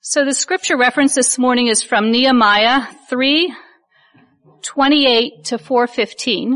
So the scripture reference this morning is from Nehemiah 3:28 to 4:15.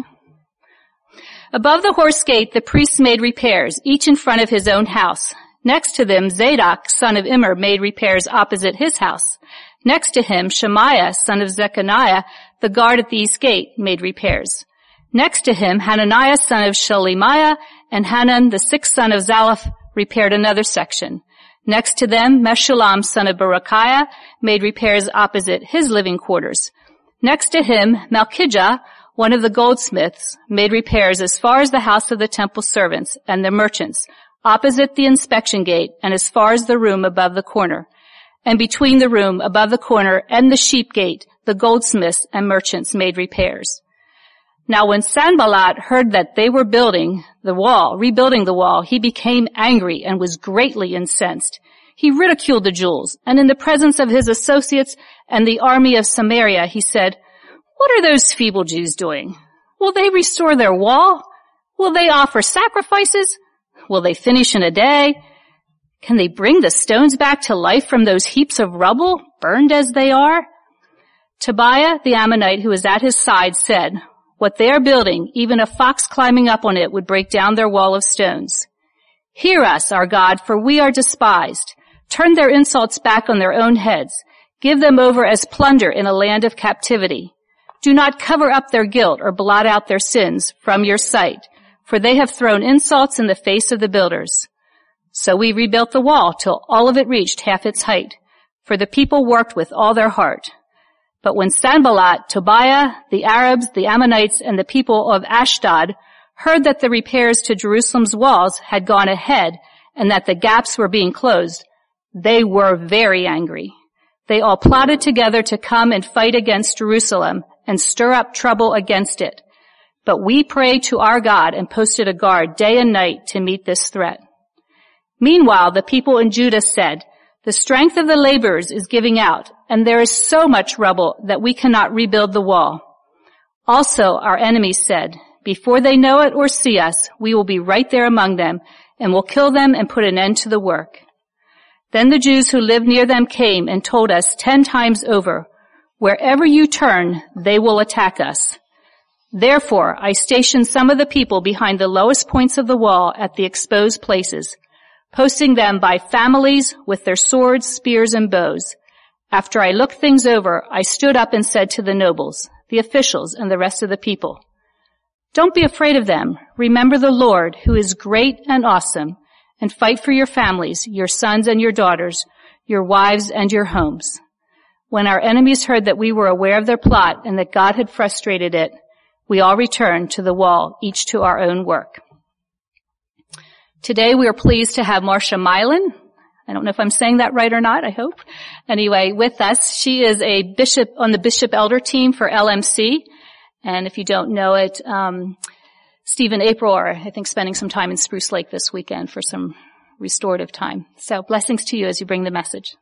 Above the horse gate, the priests made repairs, each in front of his own house. Next to them, Zadok, son of Immer, made repairs opposite his house. Next to him, Shemaiah, son of Zechariah, the guard at the east gate, made repairs. Next to him, Hananiah, son of Shelemiah, and Hanan, the sixth son of Zalaph, repaired another section. Next to them, Meshullam, son of Berechiah, made repairs opposite his living quarters. Next to him, Malchijah, one of the goldsmiths, made repairs as far as the house of the temple servants and the merchants, opposite the inspection gate and as far as the room above the corner. And between the room above the corner and the sheep gate, the goldsmiths and merchants made repairs. Now when Sanballat heard that they were rebuilding the wall, he became angry and was greatly incensed. He ridiculed the jewels, and in the presence of his associates and the army of Samaria, he said, "What are those feeble Jews doing? Will they restore their wall? Will they offer sacrifices? Will they finish in a day? Can they bring the stones back to life from those heaps of rubble, burned as they are?" Tobiah the Ammonite, who was at his side, said, "What they are building, even a fox climbing up on it would break down their wall of stones. Hear us, our God, for we are despised. Turn their insults back on their own heads. Give them over as plunder in a land of captivity. Do not cover up their guilt or blot out their sins from your sight, for they have thrown insults in the face of the builders." So we rebuilt the wall till all of it reached half its height, for the people worked with all their heart. But when Sanballat, Tobiah, the Arabs, the Ammonites, and the people of Ashdod heard that the repairs to Jerusalem's walls had gone ahead and that the gaps were being closed, they were very angry. They all plotted together to come and fight against Jerusalem and stir up trouble against it. But we prayed to our God and posted a guard day and night to meet this threat. Meanwhile, the people in Judah said, "The strength of the laborers is giving out, and there is so much rubble that we cannot rebuild the wall." Also, our enemies said, "Before they know it or see us, we will be right there among them, and will kill them and put an end to the work." Then the Jews who lived near them came and told us 10 times over, "Wherever you turn, they will attack us." Therefore, I stationed some of the people behind the lowest points of the wall at the exposed places, posting them by families with their swords, spears, and bows. After I looked things over, I stood up and said to the nobles, the officials, and the rest of the people, "Don't be afraid of them. Remember the Lord, who is great and awesome, and fight for your families, your sons and your daughters, your wives and your homes." When our enemies heard that we were aware of their plot and that God had frustrated it, we all returned to the wall, each to our own work. Today we are pleased to have Marcia Milan. I don't know if I'm saying that right or not, I hope. Anyway, with us, she is a bishop on the bishop elder team for LMC. And if you don't know it, Steve and April are, I think, spending some time in Spruce Lake this weekend for some restorative time. So blessings to you as you bring the message.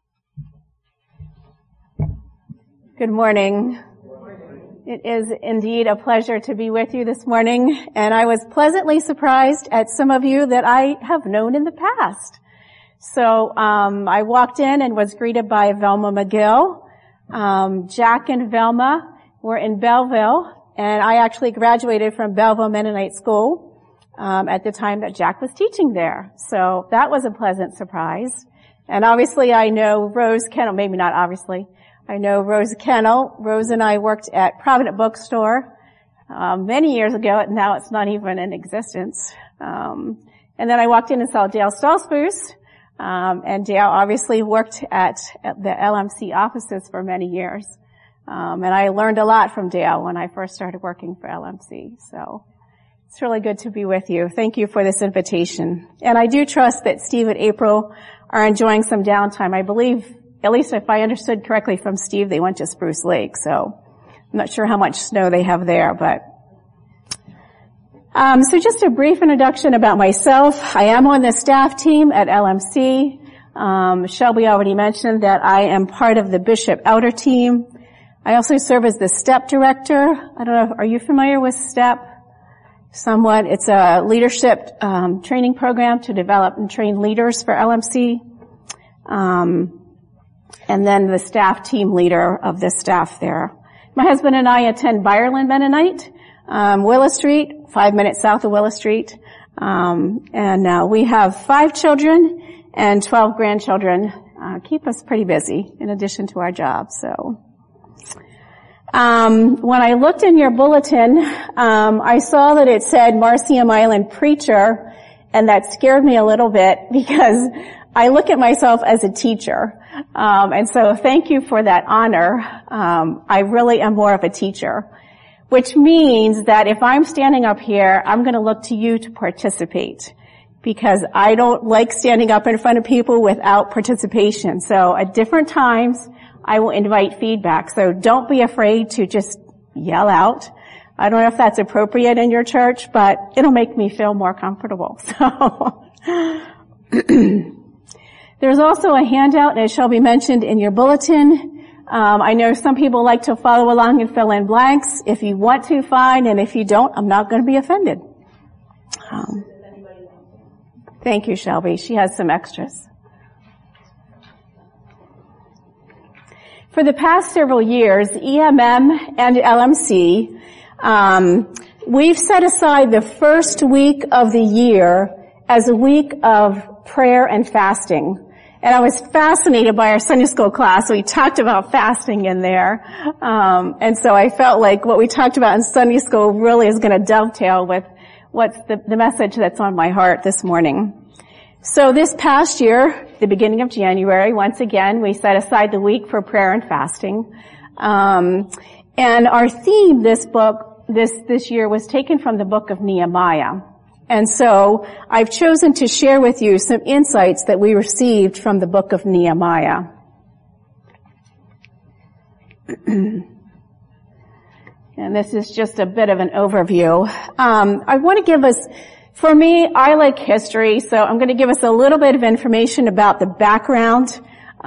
Good morning. It is indeed a pleasure to be with you this morning, and I was pleasantly surprised at some of you that I have known in the past. So I walked in and was greeted by Velma McGill. Jack and Velma were in Belleville, and I actually graduated from Belleville Mennonite School at the time that Jack was teaching there. So that was a pleasant surprise. And obviously I know Rose Kennel, maybe not obviously, I know Rose Kennel. Rose and I worked at Provident Bookstore many years ago, and now it's not even in existence. And then I walked in and saw Dale Stolzfus, and Dale obviously worked at the LMC offices for many years. And I learned a lot from Dale when I first started working for LMC. So it's really good to be with you. Thank you for this invitation. And I do trust that Steve and April are enjoying some downtime. I believe, at least if I understood correctly from Steve, they went to Spruce Lake, so I'm not sure how much snow they have there, but so just a brief introduction about myself. I am on the staff team at LMC. Shelby already mentioned that I am part of the Bishop Elder team. I also serve as the STEP director. I don't know, are you familiar with STEP? Somewhat. It's a leadership training program to develop and train leaders for LMC. and then the staff team leader of the staff there. My husband and I attend Byerland Mennonite, Willis Street, 5 minutes south of Willis Street. And we have 5 children and 12 grandchildren. Keep us pretty busy in addition to our jobs. So, when I looked in your bulletin, I saw that it said Marcium Island preacher, and that scared me a little bit because I look at myself as a teacher. And so thank you for that honor. I really am more of a teacher, which means that if I'm standing up here, I'm going to look to you to participate, because I don't like standing up in front of people without participation. So at different times, I will invite feedback. So don't be afraid to just yell out. I don't know if that's appropriate in your church, but it'll make me feel more comfortable. So there's also a handout, and it shall be mentioned in your bulletin. I know some people like to follow along and fill in blanks. If you want to, fine, and if you don't, I'm not going to be offended. Thank you, Shelby. She has some extras. For the past several years, EMM and LMC, we've set aside the first week of the year as a week of prayer and fasting. And I was fascinated by our Sunday school class. We talked about fasting in there. And so I felt like what we talked about in Sunday school really is going to dovetail with what's the message that's on my heart this morning. So this past year, the beginning of January, once again, we set aside the week for prayer and fasting. And our theme this year was taken from the book of Nehemiah. And so I've chosen to share with you some insights that we received from the book of Nehemiah. And this is just a bit of an overview. I want to give us, for me, I like history, so I'm going to give us a little bit of information about the background.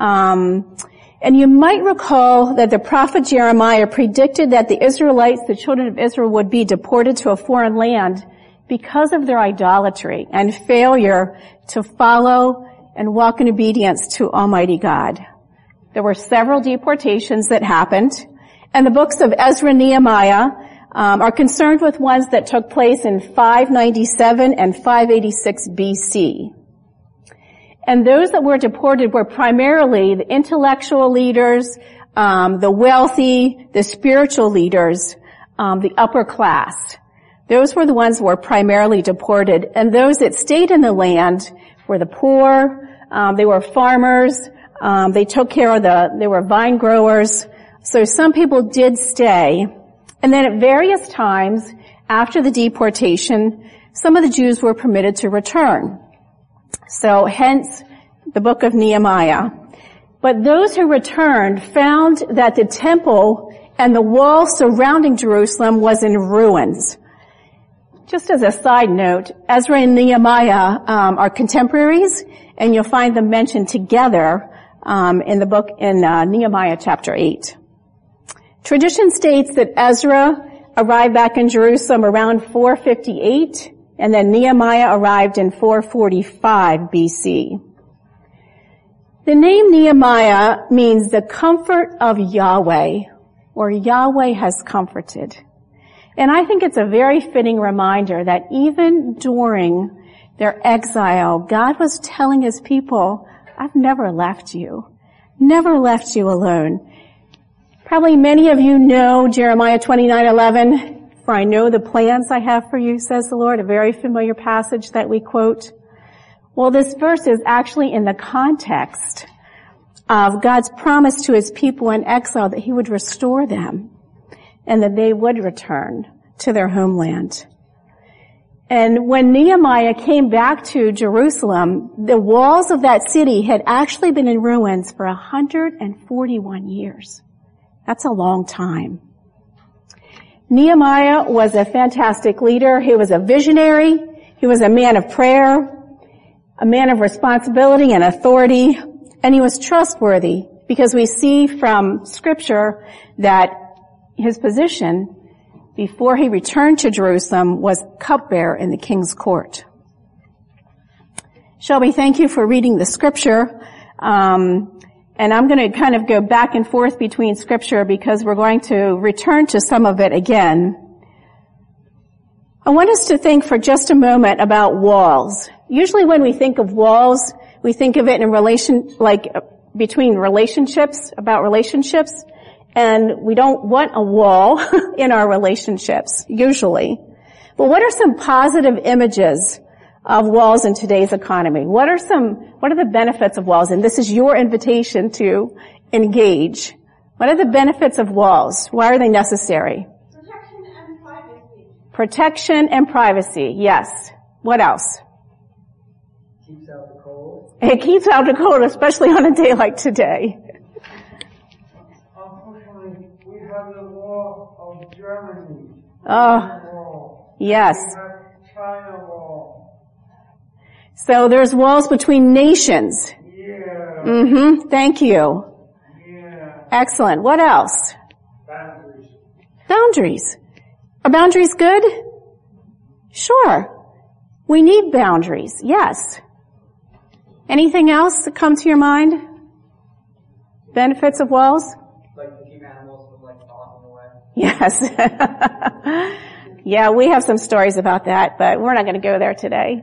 And you might recall that the prophet Jeremiah predicted that the Israelites, the children of Israel, would be deported to a foreign land because of their idolatry and failure to follow and walk in obedience to Almighty God. There were several deportations that happened, and the books of Ezra and Nehemiah are concerned with ones that took place in 597 and 586 BC. And those that were deported were primarily the intellectual leaders, the wealthy, the spiritual leaders, the upper class. Those were the ones who were primarily deported. And those that stayed in the land were the poor, they were farmers, they took care of they were vine growers. So some people did stay. And then at various times after the deportation, some of the Jews were permitted to return. So hence the book of Nehemiah. But those who returned found that the temple and the wall surrounding Jerusalem was in ruins. Just as a side note, Ezra and Nehemiah are contemporaries, and you'll find them mentioned together in the book in Nehemiah chapter 8. Tradition states that Ezra arrived back in Jerusalem around 458, and then Nehemiah arrived in 445 BC. The name Nehemiah means the comfort of Yahweh, or Yahweh has comforted. And I think it's a very fitting reminder that even during their exile, God was telling his people, I've never left you alone. Probably many of you know Jeremiah 29:11, for I know the plans I have for you, says the Lord, a very familiar passage that we quote. Well, this verse is actually in the context of God's promise to his people in exile that he would restore them and that they would return to their homeland. And when Nehemiah came back to Jerusalem, the walls of that city had actually been in ruins for 141 years. That's a long time. Nehemiah was a fantastic leader. He was a visionary. He was a man of prayer, a man of responsibility and authority, and he was trustworthy because we see from Scripture that his position before he returned to Jerusalem was cupbearer in the king's court. Shelby, thank you for reading the Scripture. And I'm going to kind of go back and forth between scripture because we're going to return to some of it again. I want us to think for just a moment about walls. Usually when we think of walls, we think of it in relation, like between relationships, about relationships, and we don't want a wall in our relationships, usually. But what are some positive images of walls in today's economy? What are the benefits of walls? And this is your invitation to engage. What are the benefits of walls? Why are they necessary? Protection and privacy. Protection and privacy, yes. What else? Keeps out the cold. It keeps out the cold, especially on a day like today. Unfortunately, we have the wall of Germany. Oh, yes. We have China wall. So there's walls between nations. Yeah. Thank you. Yeah. Excellent. What else? Boundaries. Boundaries. Are boundaries good? Sure. We need boundaries. Yes. Anything else that comes to your mind? Benefits of walls? Like to keep animals from walking away. Yes. Yeah, we have some stories about that, but we're not going to go there today.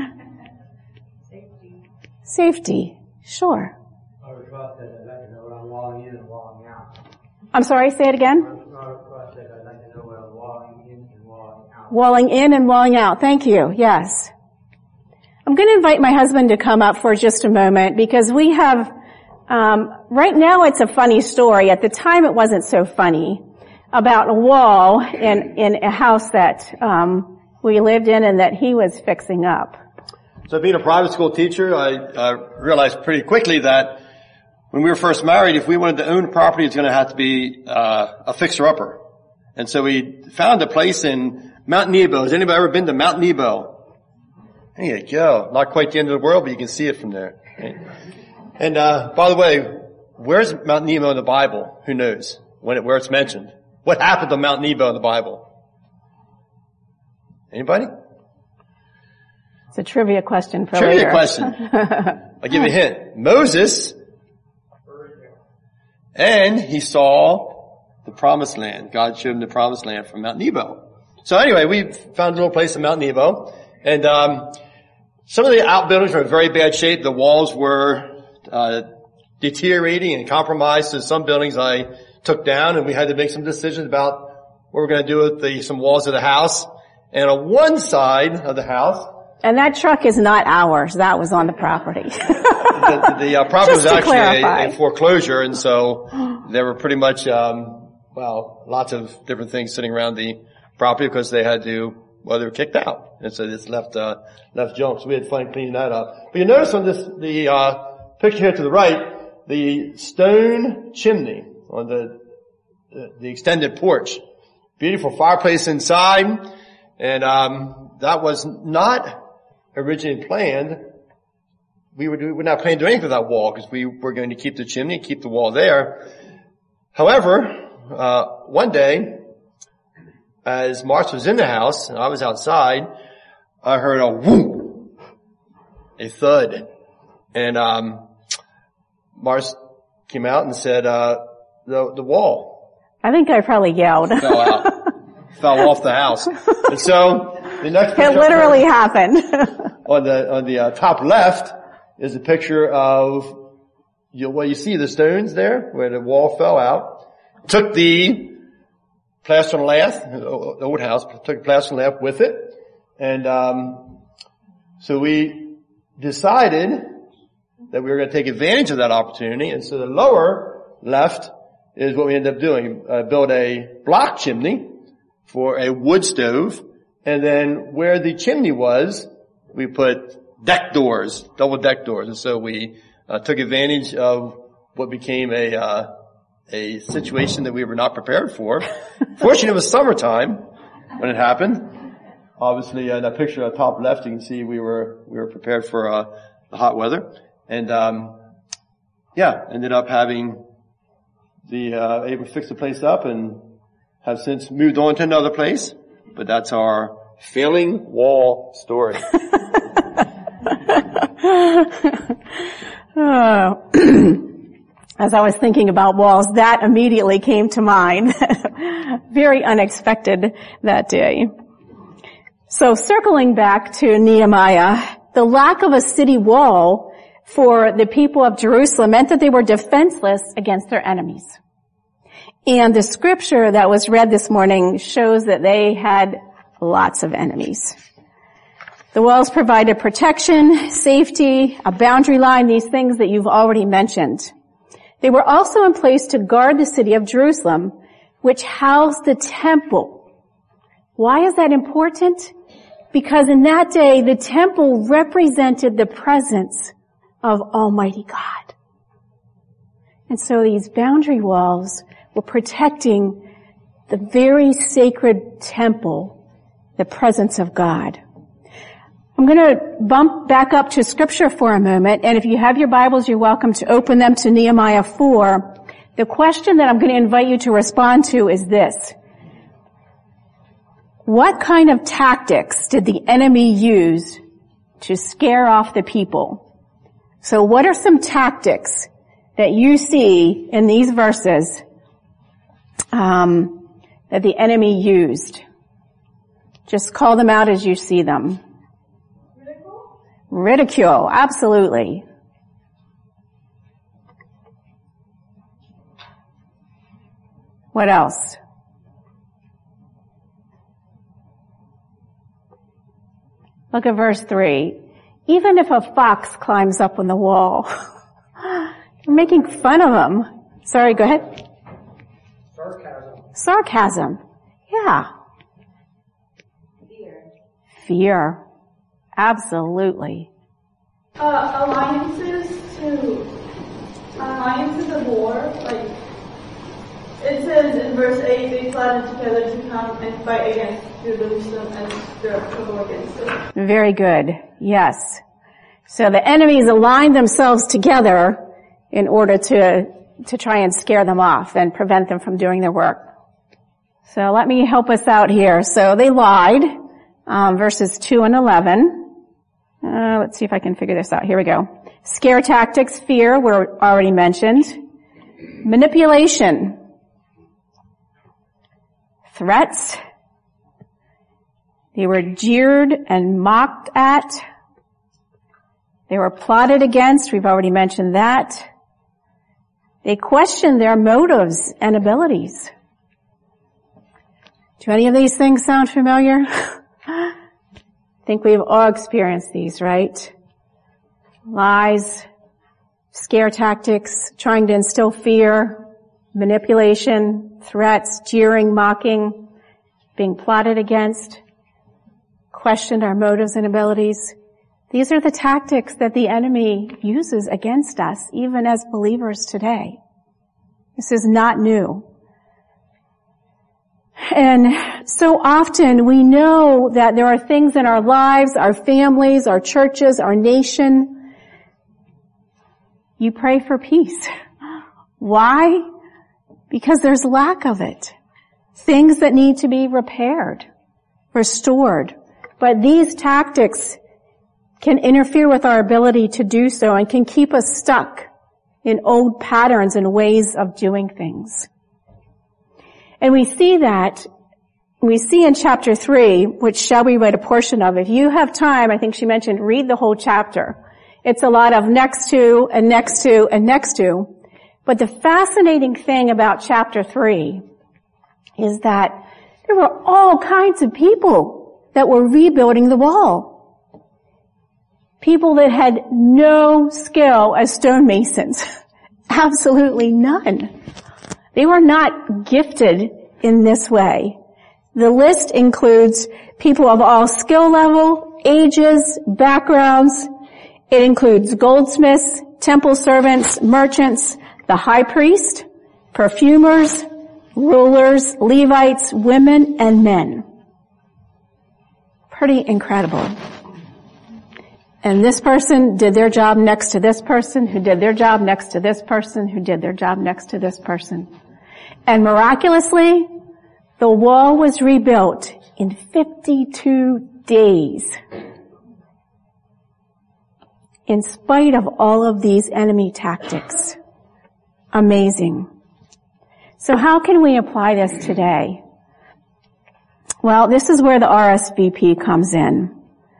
Safety. Sure. I would trust that I'd like to know what I'm walling in and walling out. I'm sorry, say it again. I would trust that I'd like to know what I'm walling in and walling out. Walling in and walling out. Thank you. Yes. I'm going to invite my husband to come up for just a moment because we have, right now it's a funny story. At the time it wasn't so funny about a wall in a house that, we lived in and that he was fixing up. So being a private school teacher, I realized pretty quickly that when we were first married, if we wanted to own property, it's going to have to be a fixer-upper. And so we found a place in Mount Nebo. Has anybody ever been to Mount Nebo? There you go. Not quite the end of the world, but you can see it from there. Right? And by the way, where's Mount Nebo in the Bible? Who knows where it's mentioned? What happened to Mount Nebo in the Bible? Anybody? It's a trivia question for Trivia later. question. I'll give you a hint. Moses, and he saw the promised land. God showed him the promised land from Mount Nebo. So anyway, we found a little place in Mount Nebo, and some of the outbuildings were in very bad shape. The walls were deteriorating and compromised. So some buildings I took down, and we had to make some decisions about what we're going to do with some walls of the house. And on one side of the house, And that truck is not ours. That was on the property. the property was actually a foreclosure, and so there were pretty much, lots of different things sitting around the property because they had to, they were kicked out. And so it's left junk. So we had fun cleaning that up. But you notice on the picture here to the right, the stone chimney on the extended porch. Beautiful fireplace inside. And, that was not originally planned. We were not planning to do anything with that wall because we were going to keep the chimney and keep the wall there. However, one day, as Marcia was in the house and I was outside, I heard a whoop, a thud. And, Marcia came out and said, the wall. I think I probably yelled. Fell out. Fell off the house. And so, the next picture. It literally happened. On the top left is a picture of, you see the stones there where the wall fell out. Took the plaster and lath, the old house, took the plaster and lath with it. And, so we decided that we were going to take advantage of that opportunity. And so the lower left is what we ended up doing. Build a block chimney for a wood stove. And then where the chimney was, we put deck doors, double deck doors. And so we took advantage of what became a situation that we were not prepared for. Fortunately, it was summertime when it happened. Obviously, in that picture on the top left, you can see we were prepared for the hot weather. And ended up having able to fix the place up and have since moved on to another place. But that's our failing wall story. As I was thinking about walls, that immediately came to mind. Very unexpected that day. So circling back to Nehemiah, the lack of a city wall for the people of Jerusalem meant that they were defenseless against their enemies. And the scripture that was read this morning shows that they had lots of enemies. The walls provided protection, safety, a boundary line, these things that you've already mentioned. They were also in place to guard the city of Jerusalem, which housed the temple. Why is that important? Because in that day, the temple represented the presence of Almighty God. And so these boundary walls were protecting the very sacred temple, the presence of God. I'm going to bump back up to scripture for a moment, and if you have your Bibles, you're welcome to open them to Nehemiah 4. The question that I'm going to invite you to respond to is this. What kind of tactics did the enemy use to scare off the people? So what are some tactics that you see in these verses that the enemy used? Just call them out as you see them. Ridicule, absolutely. What else? Look at verse 3. Even if a fox climbs up on the wall, you're making fun of him. Sorry, go ahead. Sarcasm. Yeah. Fear. Absolutely. Alliances of war, like it says in verse 8, they plotted together to come and fight against Jerusalem and stir up trouble against it. Very good. Yes. So the enemies aligned themselves together in order to try and scare them off and prevent them from doing their work. So let me help us out here. So they lied, verses 2 and 11. Let's see if I can figure this out. Here we go. Scare tactics, fear, were already mentioned. Manipulation. Threats. They were jeered and mocked at. They were plotted against. We've already mentioned that. They questioned their motives and abilities. Do any of these things sound familiar? I think we've all experienced these, right? Lies, scare tactics, trying to instill fear, manipulation, threats, jeering, mocking, being plotted against, questioned our motives and abilities. These are the tactics that the enemy uses against us, even as believers today. This is not new. And so often we know that there are things in our lives, our families, our churches, our nation. You pray for peace. Why? Because there's lack of it. Things that need to be repaired, restored. But these tactics can interfere with our ability to do so and can keep us stuck in old patterns and ways of doing things. And we see in chapter 3, which Shelby read a portion of. If you have time, I think she mentioned, read the whole chapter. It's a lot of next to and next to and next to. But the fascinating thing about chapter 3 is that there were all kinds of people that were rebuilding the wall. People that had no skill as stonemasons. Absolutely none. They were not gifted in this way. The list includes people of all skill level, ages, backgrounds. It includes goldsmiths, temple servants, merchants, the high priest, perfumers, rulers, Levites, women, and men. Pretty incredible. And this person did their job next to this person, who did their job next to this person, who did their job next to this person. And miraculously, the wall was rebuilt in 52 days. In spite of all of these enemy tactics. Amazing. So how can we apply this today? Well, this is where the RSVP comes in.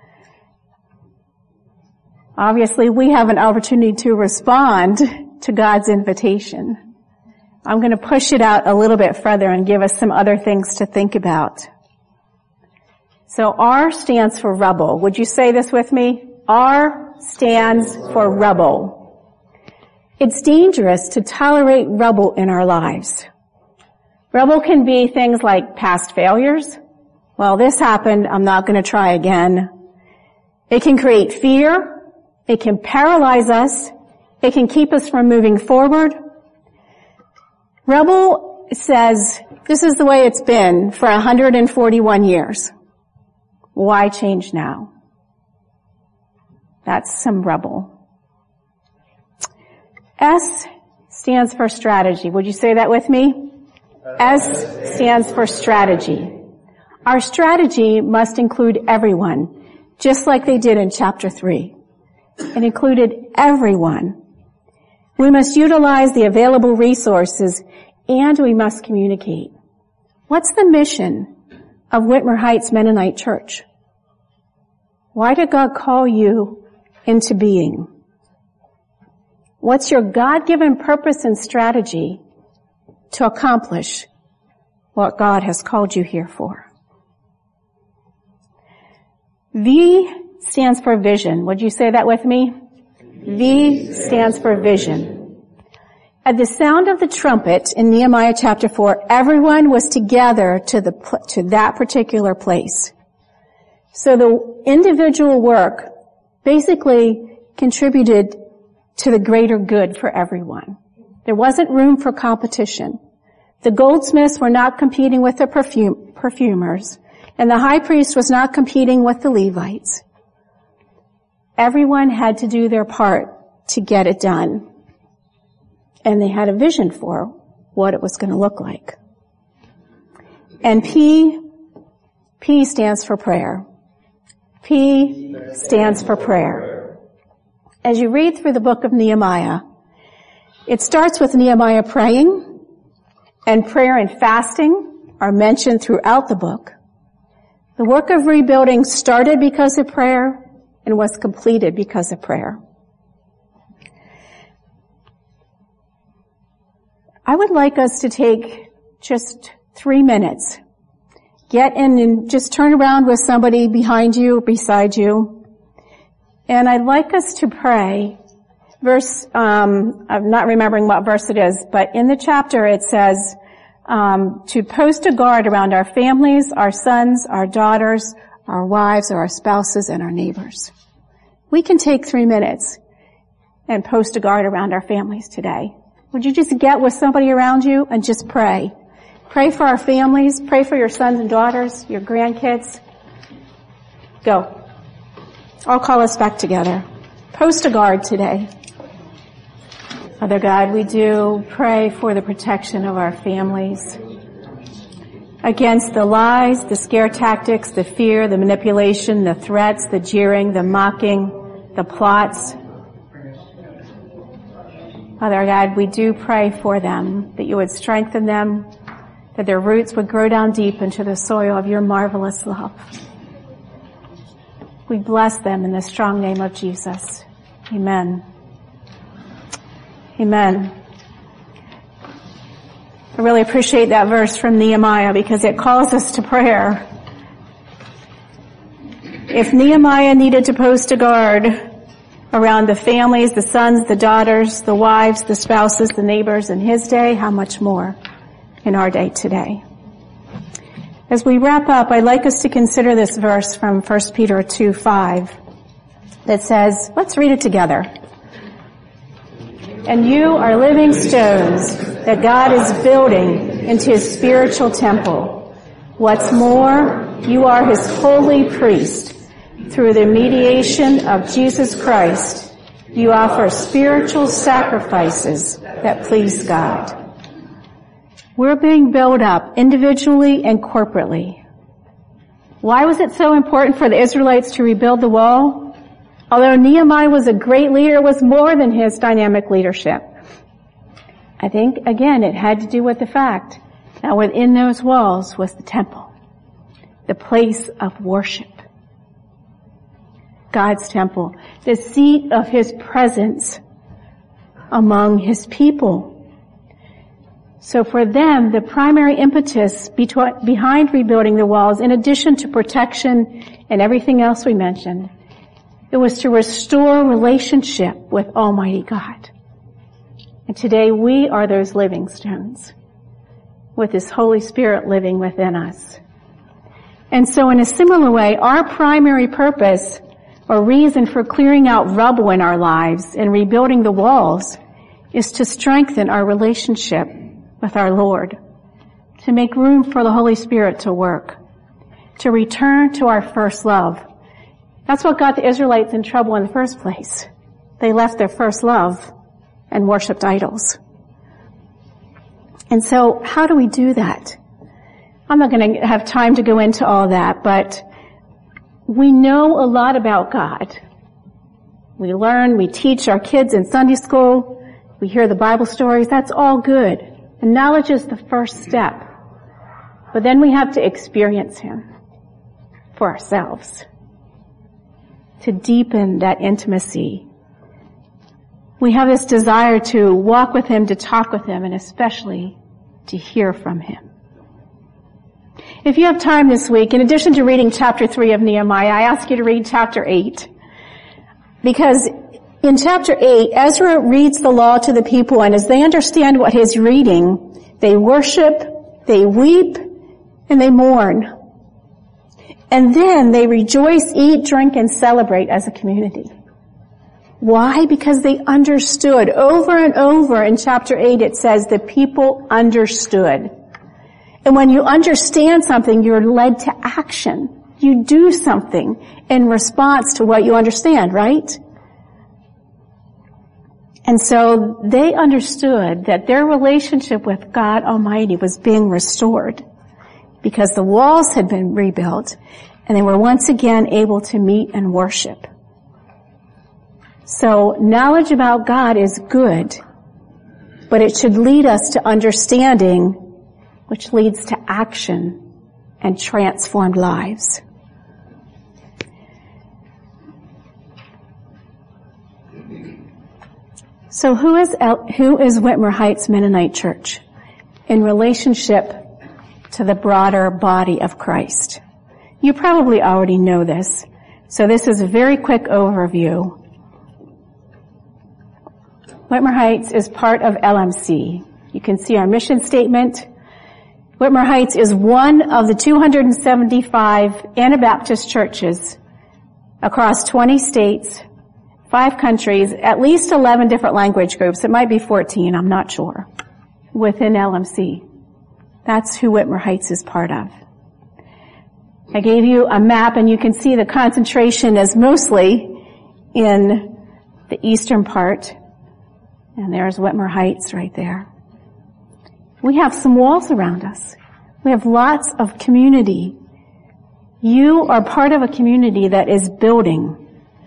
Obviously, we have an opportunity to respond to God's invitation. I'm going to push it out a little bit further and give us some other things to think about. So R stands for rebel. Would you say this with me? R stands for rebel. It's dangerous to tolerate rebel in our lives. Rebel can be things like past failures. Well, this happened, I'm not going to try again. It can create fear. It can paralyze us. It can keep us from moving forward. Rebel says, this is the way it's been for 141 years. Why change now? That's some rebel. S stands for strategy. Would you say that with me? S stands for strategy. Our strategy must include everyone, just like they did in chapter 3. It included everyone. We must utilize the available resources and we must communicate. What's the mission of Whitmer Heights Mennonite Church? Why did God call you into being? What's your God-given purpose and strategy to accomplish what God has called you here for? V stands for vision. Would you say that with me? V stands for vision. At the sound of the trumpet in Nehemiah chapter 4, everyone was to gather to that particular place. So the individual work basically contributed to the greater good for everyone. There wasn't room for competition. The goldsmiths were not competing with the perfumers, and the high priest was not competing with the Levites. Everyone had to do their part to get it done. And they had a vision for what it was going to look like. And P stands for prayer. P stands for prayer. As you read through the book of Nehemiah, it starts with Nehemiah praying, and prayer and fasting are mentioned throughout the book. The work of rebuilding started because of prayer and was completed because of prayer. I would like us to take just 3 minutes. Get in and just turn around with somebody behind you or beside you. And I'd like us to pray. I'm not remembering what verse it is, but in the chapter it says, to post a guard around our families, our sons, our daughters, our wives, or our spouses, and our neighbors. We can take 3 minutes and post a guard around our families today. Would you just get with somebody around you and just pray? Pray for our families. Pray for your sons and daughters, your grandkids. Go. I'll call us back together. Post a guard today. Father God, we do pray for the protection of our families against the lies, the scare tactics, the fear, the manipulation, the threats, the jeering, the mocking, the plots. Father God, we do pray for them, that you would strengthen them, that their roots would grow down deep into the soil of your marvelous love. We bless them in the strong name of Jesus. Amen. Amen. I really appreciate that verse from Nehemiah because it calls us to prayer. If Nehemiah needed to post a guard around the families, the sons, the daughters, the wives, the spouses, the neighbors in his day, how much more in our day today? As we wrap up, I'd like us to consider this verse from 1 Peter 2:5 that says, let's read it together. And you are living stones that God is building into his spiritual temple. What's more, you are his holy priest. Through the mediation of Jesus Christ, you offer spiritual sacrifices that please God. We're being built up individually and corporately. Why was it so important for the Israelites to rebuild the wall? Although Nehemiah was a great leader, it was more than his dynamic leadership. I think, again, it had to do with the fact that within those walls was the temple, the place of worship. God's temple, the seat of His presence among His people. So for them, the primary impetus behind rebuilding the walls, in addition to protection and everything else we mentioned, it was to restore relationship with Almighty God. And today we are those living stones with His Holy Spirit living within us. And so in a similar way, our primary purpose or reason for clearing out rubble in our lives and rebuilding the walls is to strengthen our relationship with our Lord, to make room for the Holy Spirit to work, to return to our first love. That's what got the Israelites in trouble in the first place. They left their first love and worshipped idols. And so how do we do that? I'm not going to have time to go into all that, but we know a lot about God. We learn, we teach our kids in Sunday school, we hear the Bible stories, that's all good. And knowledge is the first step. But then we have to experience Him for ourselves to deepen that intimacy. We have this desire to walk with Him, to talk with Him, and especially to hear from Him. If you have time this week, in addition to reading chapter 3 of Nehemiah, I ask you to read chapter 8. Because in chapter 8, Ezra reads the law to the people, and as they understand what he's reading, they worship, they weep, and they mourn. And then they rejoice, eat, drink, and celebrate as a community. Why? Because they understood. Over and over in chapter 8 it says the people understood. And when you understand something, you're led to action. You do something in response to what you understand, right? And so they understood that their relationship with God Almighty was being restored because the walls had been rebuilt and they were once again able to meet and worship. So knowledge about God is good, but it should lead us to understanding, which leads to action and transformed lives. So who is Whitmer Heights Mennonite Church in relationship to the broader body of Christ? You probably already know this, so this is a very quick overview. Whitmer Heights is part of LMC. You can see our mission statement. Whitmer Heights is one of the 275 Anabaptist churches across 20 states, 5 countries, at least 11 different language groups. It might be 14, I'm not sure, within LMC. That's who Whitmer Heights is part of. I gave you a map and you can see the concentration is mostly in the eastern part. And there's Whitmer Heights right there. We have some walls around us. We have lots of community. You are part of a community that is building.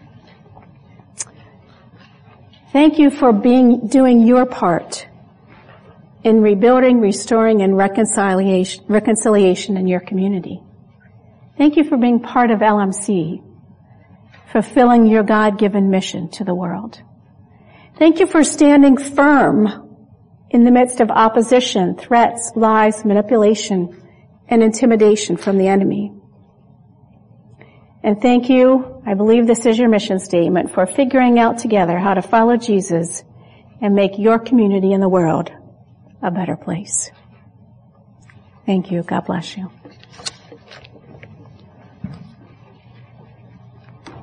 Thank you for doing your part in rebuilding, restoring, and reconciliation in your community. Thank you for being part of LMC, fulfilling your God-given mission to the world. Thank you for standing firm in the midst of opposition, threats, lies, manipulation, and intimidation from the enemy. And thank you, I believe this is your mission statement, for figuring out together how to follow Jesus and make your community in the world a better place. Thank you. God bless you.